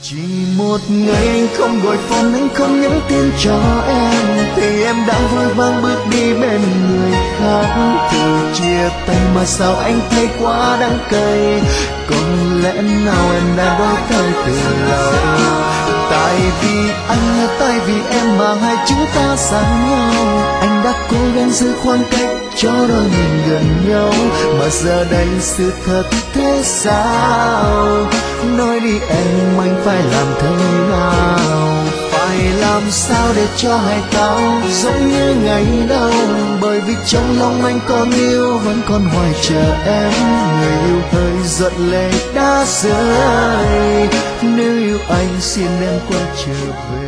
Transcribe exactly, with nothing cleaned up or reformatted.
Chỉ một ngày anh không gọi phone, anh không nhắn tin cho em, thì em đã vội vàng bước đi bên người khác. Từ chia tay mà sao anh thấy quá đắng cay, còn lẽ nào em đã đổi thay từ lâu. Tại vì anh, tại vì em mà hai chúng ta xa nhau. Anh đã cố gắng giữ khoảng cách cho đôi mình gần nhau, mà giờ đây sự thật thế sao? Nói đi em, anh phải làm thế nào? Phải làm sao để cho hai tao giống như ngày đầu? Bởi vì trong lòng anh còn yêu, vẫn còn hoài chờ em. Người yêu hơi giận lệ đã rơi, nếu yêu anh xin em quay trở về.